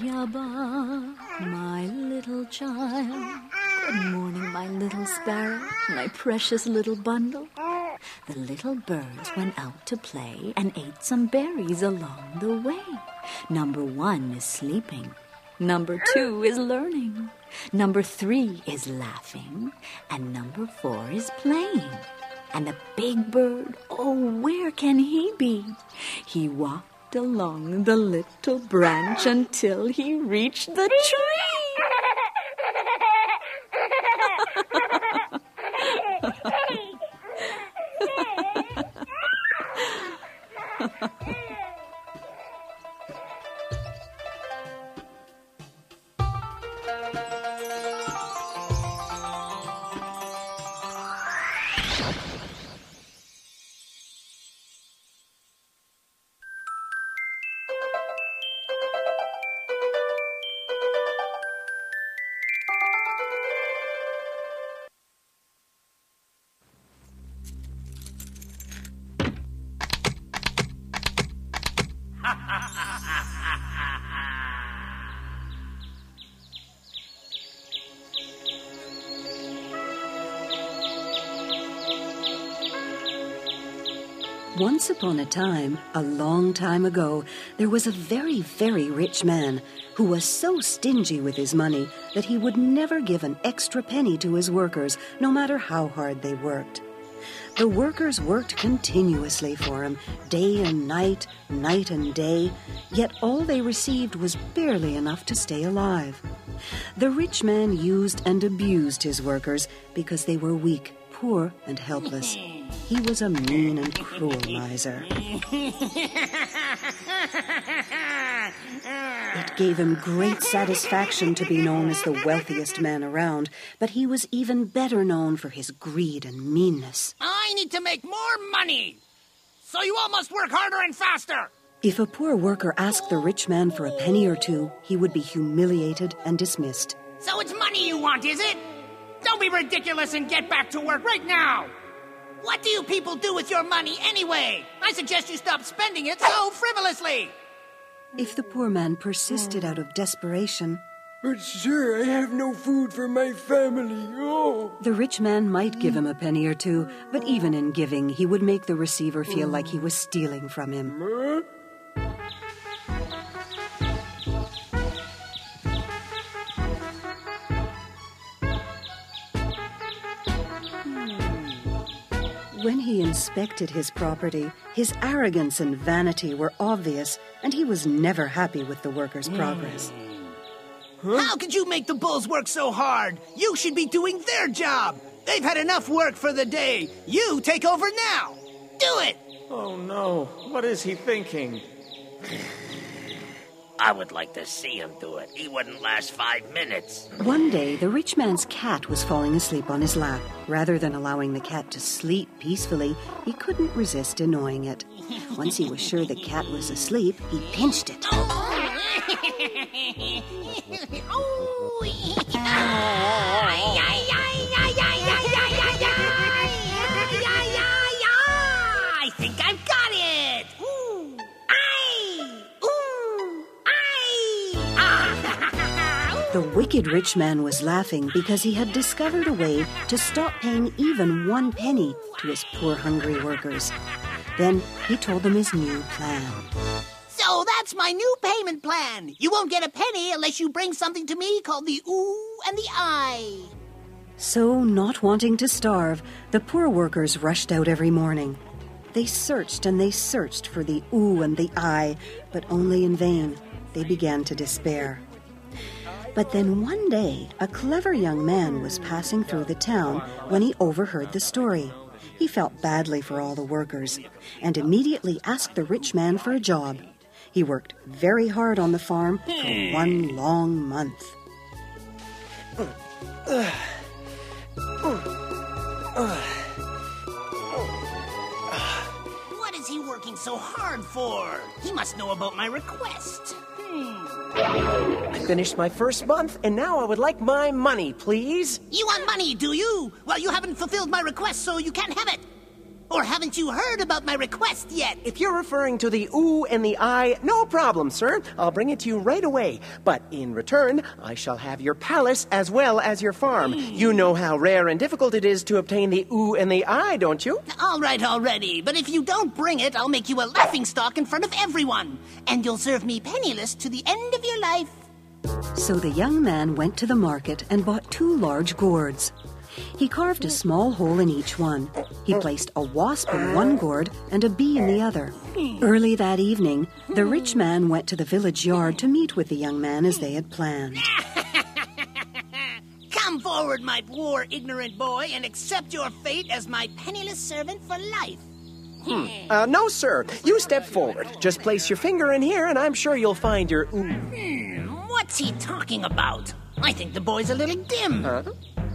Yabba, my little child. Good morning, my little sparrow, my precious little bundle. The little birds went out to play and ate some berries along the way. Number 1 is sleeping. Number 2 is learning. Number 3 is laughing. And number 4 is playing. And the big bird, oh, where can he be? He walked along the little branch until he reached the tree. Once upon a time, a long time ago, there was a very, very rich man who was so stingy with his money that he would never give an extra penny to his workers, no matter how hard they worked. The workers worked continuously for him, day and night, night and day, yet all they received was barely enough to stay alive. The rich man used and abused his workers because they were weak, poor, and helpless. He was a mean and cruel miser. It gave him great satisfaction to be known as the wealthiest man around, but he was even better known for his greed and meanness. I need to make more money, so you all must work harder and faster. If a poor worker asked the rich man for a penny or two, he would be humiliated and dismissed. So it's money you want, is it? Don't be ridiculous and get back to work right now. What do you people do with your money anyway? I suggest you stop spending it so frivolously. If the poor man persisted out of desperation, "But sir, I have no food for my family, oh!" the rich man might give him a penny or two, but even in giving, he would make the receiver feel like he was stealing from him. When he inspected his property, his arrogance and vanity were obvious, and he was never happy with the workers' progress. How could you make the bulls work so hard? You should be doing their job. They've had enough work for the day. You take over now. Do it! Oh no, what is he thinking? I would like to see him do it. He wouldn't last 5 minutes. One day, the rich man's cat was falling asleep on his lap. Rather than allowing the cat to sleep peacefully, he couldn't resist annoying it. Once he was sure the cat was asleep, he pinched it. I think I've got it! The wicked rich man was laughing because he had discovered a way to stop paying even 1 penny to his poor hungry workers. Then he told them his new plan. So that's my new payment plan. You won't get a penny unless you bring something to me called the ooh and the eye. So, not wanting to starve, the poor workers rushed out every morning. They searched and they searched for the ooh and the eye, but only in vain. They began to despair. But then one day, a clever young man was passing through the town when he overheard the story. He felt badly for all the workers and immediately asked the rich man for a job. He worked very hard on the farm for 1 long month. What is he working so hard for? He must know about my request. I finished my first month, and now I would like my money, please. You want money, do you? Well, you haven't fulfilled my request, so you can't have it. Or haven't you heard about my request yet? If you're referring to the ooh and the I, no problem, sir. I'll bring it to you right away. But in return, I shall have your palace as well as your farm. You know how rare and difficult it is to obtain the ooh and the I, don't you? All right already, but if you don't bring it, I'll make you a laughingstock in front of everyone. And you'll serve me penniless to the end of your life. So the young man went to the market and bought 2 large gourds. He carved a small hole in each one. He placed a wasp in one gourd and a bee in the other. Early that evening, the rich man went to the village yard to meet with the young man as they had planned. Come forward, my poor ignorant boy, and accept your fate as my penniless servant for life. No, sir. You step forward. Just place your finger in here, and I'm sure you'll find your ooh. What's he talking about? I think the boy's a little dim. Huh?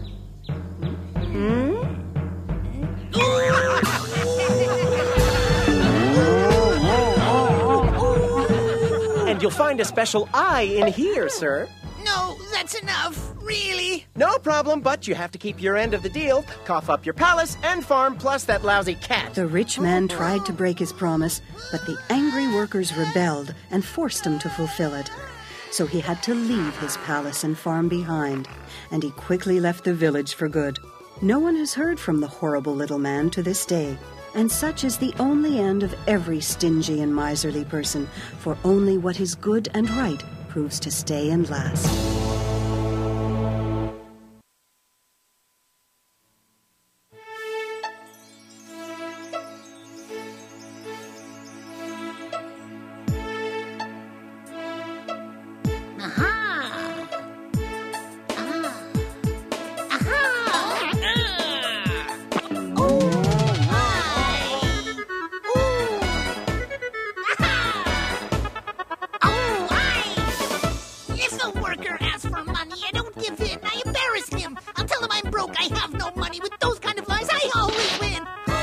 And you'll find a special I in here, sir. No, that's enough. Really? No problem, but you have to keep your end of the deal. Cough up your palace and farm, plus that lousy cat. The rich man tried to break his promise, but the angry workers rebelled and forced him to fulfill it. So he had to leave his palace and farm behind, and he quickly left the village for good. No one has heard from the horrible little man to this day, and such is the only end of every stingy and miserly person, for only what is good and right proves to stay and last. I have no money. With those kind of lies, I always win.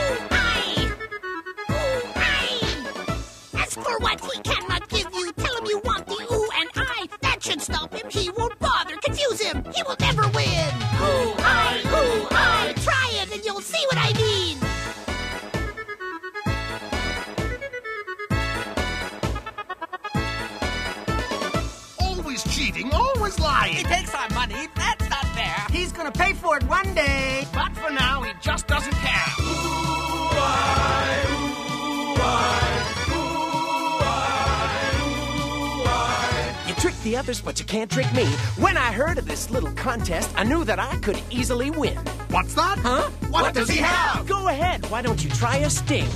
As for what he cannot give you, tell him you want the ooh and I. That should stop him. He won't bother. Confuse him. He will never win. Ooh, I. Try it and you'll see what I mean. Always cheating, always lying. He takes our money. That's not fair. He's gonna pay for it one day. But for now, he just doesn't care. You tricked the others, but you can't trick me. When I heard of this little contest, I knew that I could easily win. What's that? Huh? What does he have? Go ahead. Why don't you try a sting?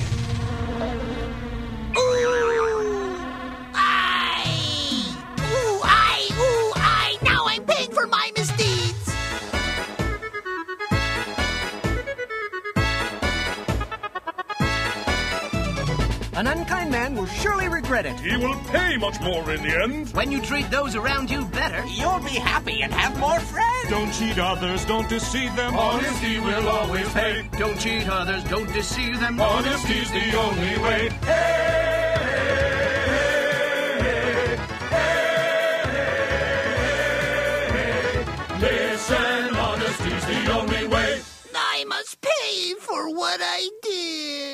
Ooh, I. Now I'm paying for my misdeeds. An unkind man will surely regret it. He will pay much more in the end. When you treat those around you better, you'll be happy and have more friends. Don't cheat others, don't deceive them. Honesty will always pay. Don't cheat others, don't deceive them. Honesty's the only way. Listen, honesty's the only way. I must pay for what I did.